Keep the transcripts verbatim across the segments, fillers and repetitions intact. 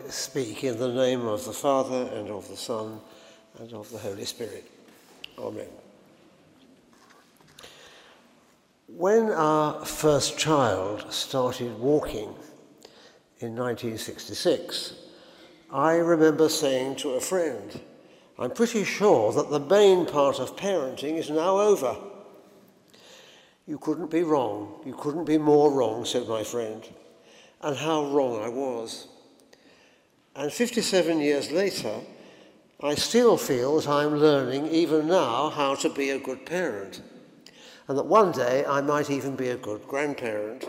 speak in the name of the Father, and of the Son, and of the Holy Spirit. Amen. When our first child started walking in nineteen sixty-six, I remember saying to a friend, "I'm pretty sure that the main part of parenting is now over." "You couldn't be wrong. You couldn't be more wrong," said my friend. And how wrong I was. And fifty-seven years later, I still feel that I'm learning even now how to be a good parent, and that one day I might even be a good grandparent.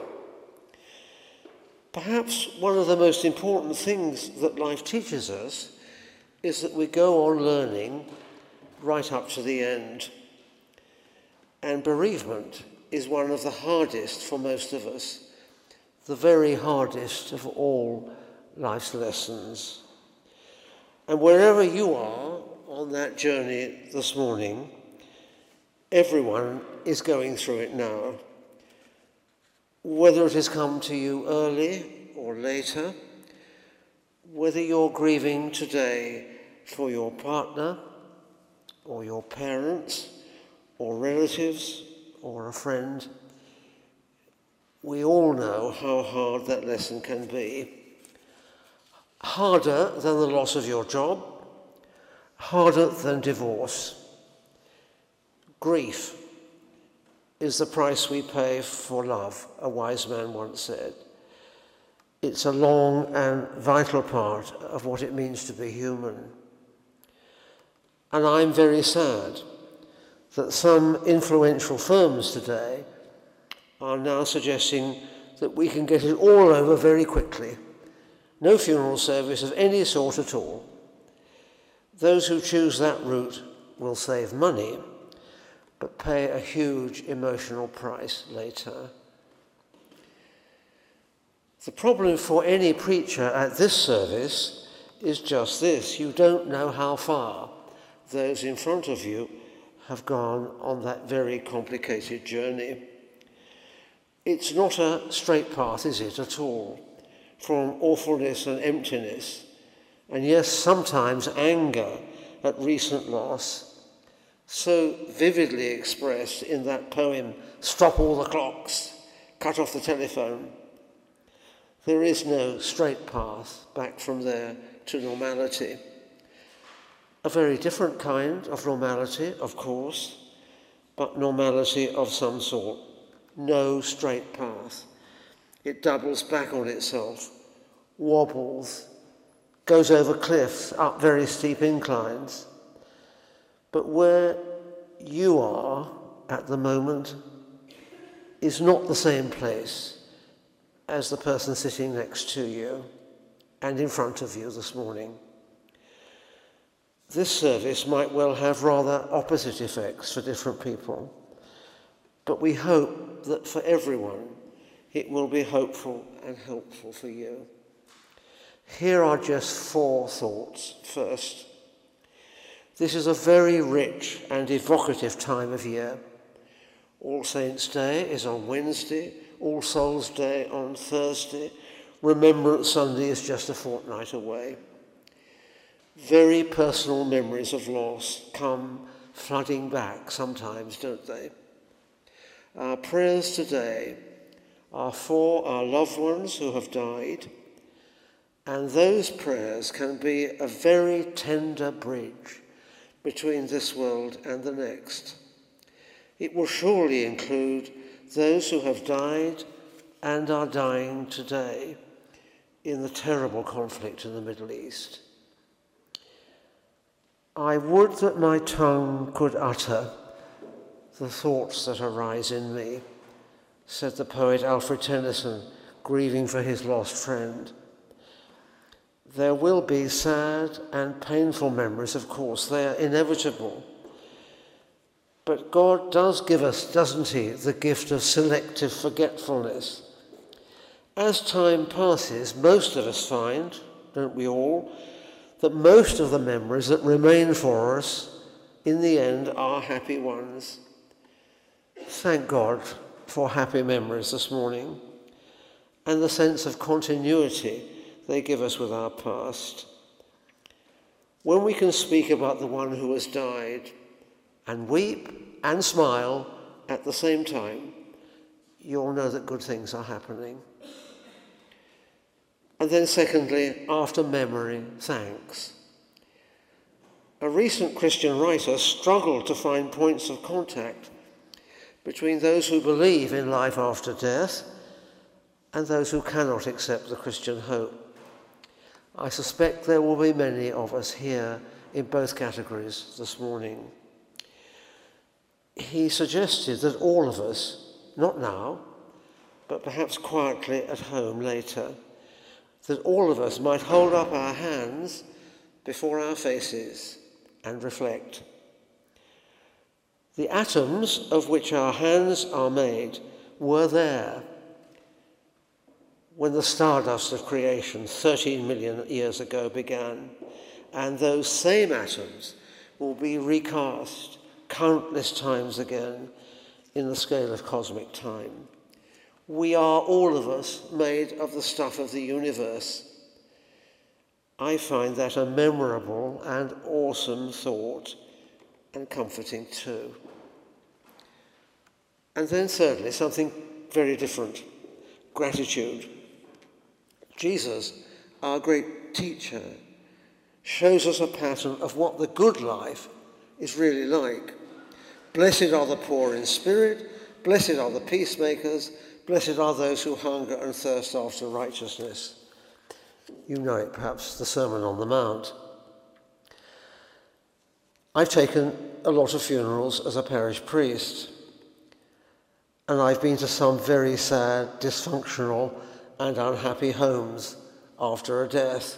Perhaps one of the most important things that life teaches us is that we go on learning right up to the end. And bereavement is one of the hardest for most of us, the very hardest of all life's lessons. And wherever you are on that journey this morning, everyone is going through it now. Whether it has come to you early or later, whether you're grieving today for your partner or your parents or relatives or a friend, we all know how hard that lesson can be. Harder than the loss of your job, harder than divorce. Grief is the price we pay for love, a wise man once said. It's a long and vital part of what it means to be human. And I'm very sad that some influential firms today are now suggesting that we can get it all over very quickly. No funeral service of any sort at all. Those who choose that route will save money, but pay a huge emotional price later. The problem for any preacher at this service is just this: you don't know how far those in front of you have gone on that very complicated journey. It's not a straight path, is it, at all, from awfulness and emptiness, and yes, sometimes anger at recent loss, so vividly expressed in that poem, "Stop all the clocks, cut off the telephone." There is no straight path back from there to normality. A very different kind of normality, of course, but normality of some sort. No straight path. It doubles back on itself, wobbles, goes over cliffs, up very steep inclines. But where you are at the moment is not the same place as the person sitting next to you and in front of you this morning. This service might well have rather opposite effects for different people, but we hope that for everyone it will be hopeful and helpful for you. Here are just four thoughts. First, this is a very rich and evocative time of year. All Saints' Day is on Wednesday, All Souls' Day on Thursday, Remembrance Sunday is just a fortnight away. Very personal memories of loss come flooding back sometimes, don't they? Our prayers today are for our loved ones who have died, and those prayers can be a very tender bridge between this world and the next. It will surely include those who have died and are dying today in the terrible conflict in the Middle East. I would that my tongue could utter the thoughts that arise in me, said the poet Alfred Tennyson, grieving for his lost friend. There will be sad and painful memories, of course, they are inevitable. But God does give us, doesn't he, the gift of selective forgetfulness. As time passes, most of us find, don't we all, that most of the memories that remain for us in the end are happy ones. Thank God for happy memories this morning and the sense of continuity they give us with our past. When we can speak about the one who has died and weep and smile at the same time, you'll know that good things are happening. And then secondly, after memory, thanks. A recent Christian writer struggled to find points of contact between those who believe in life after death and those who cannot accept the Christian hope. I suspect there will be many of us here in both categories this morning. He suggested that all of us, not now, but perhaps quietly at home later, that all of us might hold up our hands before our faces and reflect. The atoms of which our hands are made were there when the stardust of creation thirteen million years ago began, and those same atoms will be recast countless times again in the scale of cosmic time. We are, all of us, made of the stuff of the universe. I find that a memorable and awesome thought, and comforting too. And then thirdly, something very different, gratitude. Jesus, our great teacher, shows us a pattern of what the good life is really like. Blessed are the poor in spirit, blessed are the peacemakers, blessed are those who hunger and thirst after righteousness. You know it, perhaps, the Sermon on the Mount. I've taken a lot of funerals as a parish priest, and I've been to some very sad, dysfunctional and unhappy homes after a death.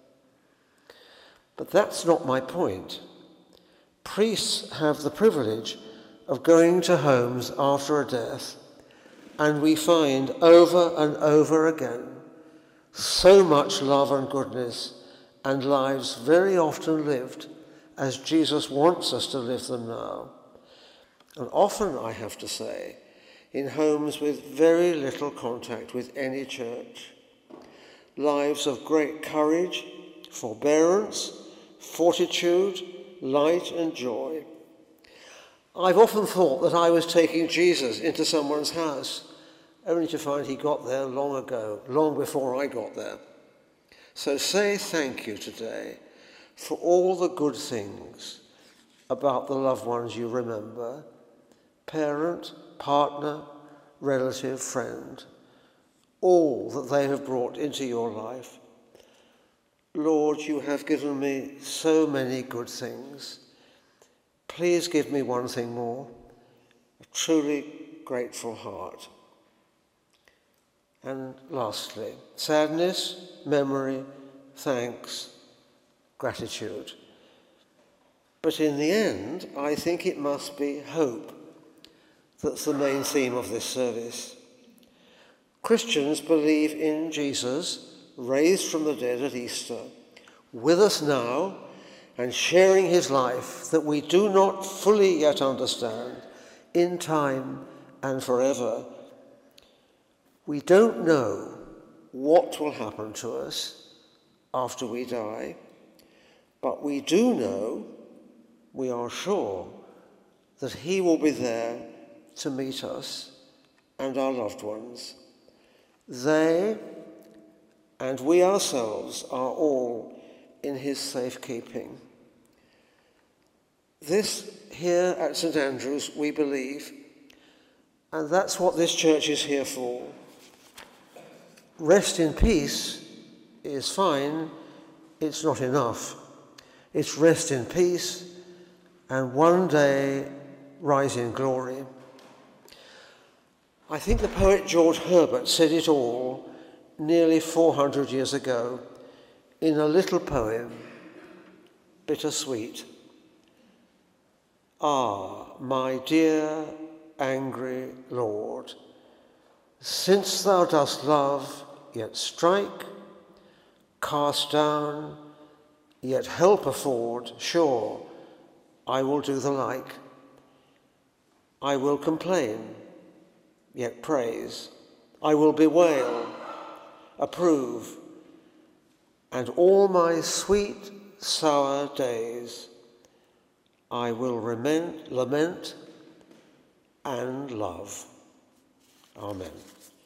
But that's not my point. Priests have the privilege of going to homes after a death, and we find over and over again so much love and goodness, and lives very often lived as Jesus wants us to live them now. And often, I have to say, in homes with very little contact with any church. Lives of great courage, forbearance, fortitude, light and joy. I've often thought that I was taking Jesus into someone's house, only to find he got there long ago, long before I got there. So say thank you today for all the good things about the loved ones you remember, parent, partner, relative, friend, all that they have brought into your life. Lord, you have given me so many good things. Please give me one thing more, a truly grateful heart. And lastly, sadness, memory, thanks, gratitude. But in the end, I think it must be hope that's the main theme of this service. Christians believe in Jesus, raised from the dead at Easter, with us now and sharing his life that we do not fully yet understand, in time and forever. We don't know what will happen to us after we die, but we do know, we are sure, that he will be there to meet us and our loved ones. They and we ourselves are all in his safekeeping. This here at St Andrew's we believe, and that's what this church is here for. Rest in peace is fine, it's not enough. It's rest in peace and one day rise in glory. I think the poet George Herbert said it all nearly four hundred years ago in a little poem, Bittersweet. Ah, my dear, angry Lord, since thou dost love, yet strike, cast down, yet help afford, sure, I will do the like. I will complain, yet praise. I will bewail, approve, and all my sweet, sour days I will lament, lament and love. Amen.